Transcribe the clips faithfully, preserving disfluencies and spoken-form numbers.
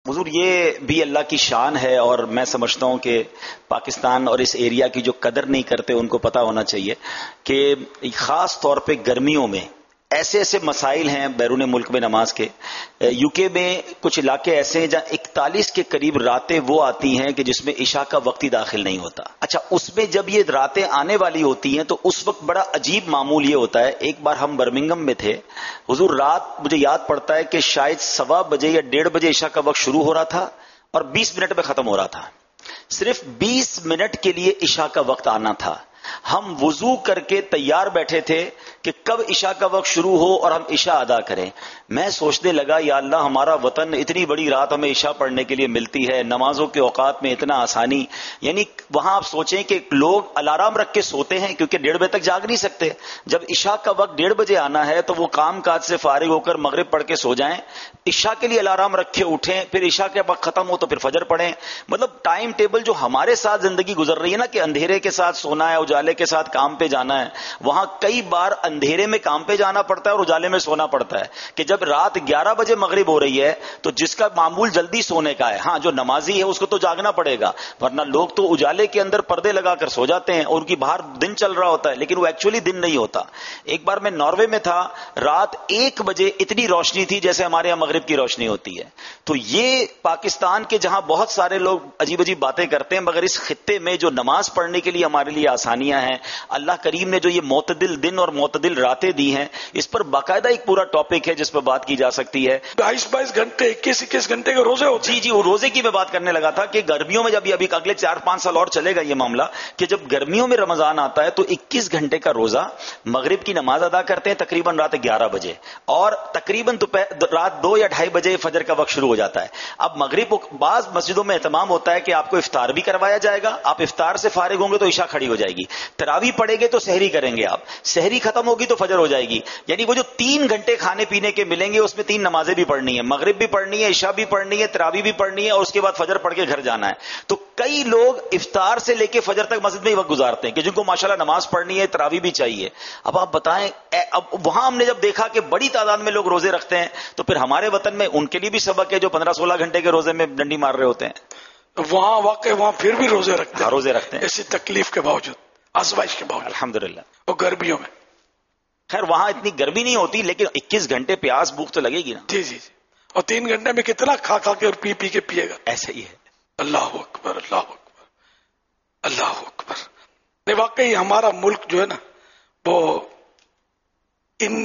حضور یہ بھی اللہ کی شان ہے، اور میں سمجھتا ہوں کہ پاکستان اور اس ایریا کی جو قدر نہیں کرتے ان کو پتا ہونا چاہیے کہ خاص طور پہ گرمیوں میں ایسے ایسے مسائل ہیں بیرون ملک میں نماز کے. یو کے میں کچھ علاقے ایسے ہیں جہاں اکتالیس کے قریب راتیں وہ آتی ہیں کہ جس میں عشاء کا وقت ہی داخل نہیں ہوتا. اچھا، اس میں جب یہ راتیں آنے والی ہوتی ہیں تو اس وقت بڑا عجیب معمول یہ ہوتا ہے. ایک بار ہم برمنگم میں تھے حضور، رات مجھے یاد پڑتا ہے کہ شاید سوا بجے یا ڈیڑھ بجے عشاء کا وقت شروع ہو رہا تھا اور بیس منٹ میں ختم ہو رہا تھا. صرف بیس منٹ کے لیے عشاء کا وقت آنا تھا. ہم وضو کر کے تیار بیٹھے تھے کہ کب عشاء کا وقت شروع ہو اور ہم عشاء ادا کریں. میں سوچنے لگا یا اللہ، ہمارا وطن اتنی بڑی رات ہمیں عشاء پڑھنے کے لیے ملتی ہے، نمازوں کے اوقات میں اتنا آسانی. یعنی وہاں آپ سوچیں کہ لوگ الارم رکھ کے سوتے ہیں کیونکہ ڈیڑھ بجے تک جاگ نہیں سکتے. جب عشاء کا وقت ڈیڑھ بجے آنا ہے تو وہ کام کاج سے فارغ ہو کر مغرب پڑھ کے سو جائیں، عشاء کے لیے الارم رکھے اٹھیں، پھر عشاء کے وقت ختم ہو تو پھر فجر پڑھیں. مطلب ٹائم ٹیبل جو ہمارے ساتھ زندگی گزر رہی ہے نا کہ اندھیرے کے ساتھ سونا ہے، اجالے کے ساتھ کام پہ جانا ہے، وہاں کئی بار اندھیرے میں کام پہ جانا پڑتا ہے اور اجالے میں سونا پڑتا ہے. کہ جب رات گیارہ بجے مغرب ہو رہی ہے تو جس کا معمول جلدی سونے کا ہے، ہاں جو نمازی ہے اس کو تو جاگنا پڑے گا، ورنہ لوگ تو اجالے کے اندر پردے لگا کر سو جاتے ہیں اور ان کی باہر دن چل رہا ہوتا ہے، لیکن وہ ایکچولی دن نہیں ہوتا. ایک بار میں ناروے میں تھا، رات ایک بجے اتنی روشنی تھی جیسے ہمارے یہاں مغرب کی روشنی ہوتی ہے. تو یہ پاکستان کے جہاں بہت سارے لوگ عجیب عجیب باتیں کرتے ہیں، مگر اس خطے میں جو نماز پڑھنے کے لیے ہمارے لیے آسانیاں ہیں، اللہ کریم نے جو یہ معتدل دن اور معتدل راتیں دی ہیں، اس پر باقاعدہ ایک پورا ٹاپک ہے جس پر بات کی جا سکتی ہے. بائیس بائیس گھنٹے اکیس اکیس گھنٹے کے روزے ہوتے جی جی وہ روزے کی میں بات کرنے لگا تھا کہ گرمیوں میں جب ابھی اگلے چار پانچ سال اور چلے گا یہ معاملہ کہ جب گرمیوں میں رمضان آتا ہے تو اکیس گھنٹے کا روزہ، مغرب کی نماز ادا کرتے ہیں تقریباً رات گیارہ بجے اور تقریباً رات دو یا ڈھائی بجے فجر کا وقت شروع ہو جاتا ہے. اب مغرب بعض مسجدوں میں اہتمام ہوتا ہے کہ آپ کو افطار بھی کروایا جائے گا، آپ افطار سے فارغ ہوں گے تو عشاء کھڑی ہو جائے گی، تراویح پڑھیں گے تو سحری کریں گے، آپ سحری ختم ہوگی تو فجر ہو جائے گی. یعنی وہ جو تین گھنٹے کھانے پینے کے ملیں گے اس میں تین نمازیں بھی پڑھنی ہے، مغرب بھی پڑھنی ہے، عشاء بھی پڑھنی ہے، تراویح بھی پڑھنی ہے اور اس کے بعد فجر پڑھ کے گھر جانا ہے. تو کئی لوگ افطار سے لے کے فجر تک مسجد میں ہی وقت گزارتے ہیں کہ جن کو ماشاءاللہ نماز پڑھنی ہے، تراویح بھی چاہیے. اب آپ بتائیں، اب وہاں ہم نے جب دیکھا کہ بڑی تعداد میں لوگ روزے رکھتے ہیں تو پھر ہمارے وطن میں ان کے لیے بھی سبق ہے جو پندرہ سولہ گھنٹے کے روزے میں ڈنڈی مار رہے ہوتے ہیں. وہاں واقع وہاں پھر بھی روزے رکھتے ہیں، روزے رکھتے ہیں ایسی تکلیف کے باوجود، آزمائش کے باوجود الحمدللہ. اور گرمیوں میں خیر وہاں اتنی گرمی نہیں ہوتی لیکن اکیس گھنٹے پیاس بھوک تو لگے گی نا. جی جی جی اور تین گھنٹے میں کتنا کھا کھا کے اور پی پی کے پیے گا. ایسا ہی ہے. اللہ اکبر اللہ اکبر اللہ اکبر. نہیں واقعی ہمارا ملک جو ہے نا وہ ان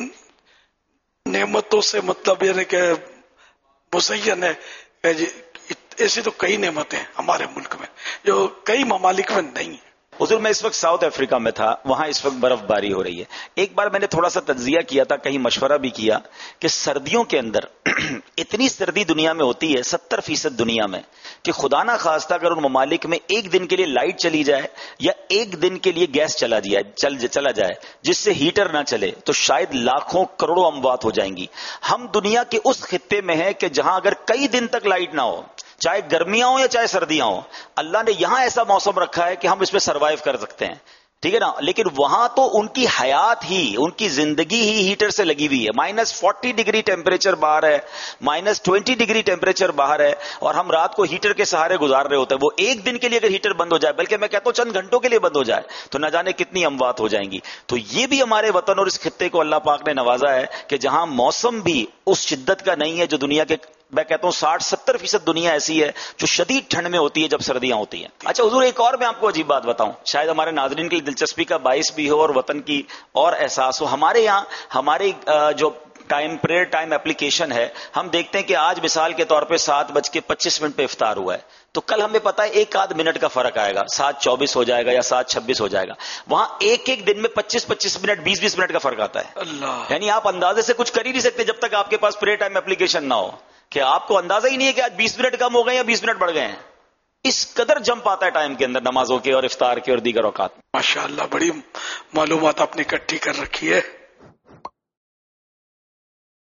نعمتوں سے مطلب یعنی کہ مزین ہے. ایسی تو کئی نعمتیں ہیں ہمارے ملک میں جو کئی ممالک میں نہیں ہیں. حضور میں اس وقت ساؤتھ افریقہ میں تھا، وہاں اس وقت برف باری ہو رہی ہے. ایک بار میں نے تھوڑا سا تجزیہ کیا تھا، کہیں مشورہ بھی کیا کہ سردیوں کے اندر اتنی سردی دنیا میں ہوتی ہے، ستر فیصد دنیا میں، کہ خدا نہ خواستہ اگر ان ممالک میں ایک دن کے لیے لائٹ چلی جائے یا ایک دن کے لیے گیس چلا جائے چل چلا جائے جس سے ہیٹر نہ چلے تو شاید لاکھوں کروڑوں اموات ہو جائیں گی. ہم دنیا کے اس خطے میں ہیں کہ جہاں اگر کئی دن تک لائٹ نہ ہو، چاہے گرمیاں ہوں یا چاہے سردیاں ہوں، اللہ نے یہاں ایسا موسم رکھا ہے کہ ہم اس میں سروائیو کر سکتے ہیں، ٹھیک ہے نا. لیکن وہاں تو ان کی حیات ہی، ان کی زندگی ہی ہیٹر سے لگی ہوئی ہے. مائنس فورٹی ڈگری ٹیمپریچر باہر ہے، مائنس ٹوینٹی ڈگری ٹیمپریچر باہر ہے اور ہم رات کو ہیٹر کے سہارے گزار رہے ہوتے ہیں. وہ ایک دن کے لیے اگر ہیٹر بند ہو جائے، بلکہ میں کہتا ہوں چند گھنٹوں کے لیے بند ہو جائے، تو نہ جانے کتنی اموات ہو جائیں گی. تو یہ بھی ہمارے وطن اور اس خطے کو اللہ پاک نے نوازا ہے کہ جہاں موسم بھی اس شدت کا نہیں ہے جو دنیا کے، میں کہتا ہوں ساٹھ ستر فیصد دنیا ایسی ہے جو شدید ٹھنڈ میں ہوتی ہے جب سردیاں ہوتی ہیں. اچھا حضور ایک اور میں آپ کو عجیب بات بتاؤں، شاید ہمارے ناظرین کے لیے دلچسپی کا باعث بھی ہو اور وطن کی اور احساس ہو. ہمارے یہاں ہماری جو ٹائم پریئر ٹائم اپلیکیشن ہے، ہم دیکھتے ہیں کہ آج مثال کے طور پہ سات بج کے پچیس منٹ پہ افطار ہوا ہے تو کل ہمیں پتا ہے ایک آدھ منٹ کا فرق آئے گا، سات چوبیس ہو جائے گا یا سات چھبیس ہو جائے گا. وہاں ایک ایک دن میں پچیس پچیس منٹ بیس بیس منٹ کا فرق آتا ہے. اللہ، یعنی آپ اندازے سے کچھ کر ہی نہیں سکتے جب تک آپ کے پاس پریئر ٹائم اپلیکیشن نہ ہو، کہ آپ کو اندازہ ہی نہیں ہے کہ آج بیس منٹ کم ہو گئے یا بیس منٹ بڑھ گئے ہیں. اس قدر جمپ آتا ہے ٹائم کے اندر نمازوں کے اور افطار کے اور دیگر اوقات. ماشاء اللہ بڑی معلومات آپ نے اکٹھی کر رکھی ہے.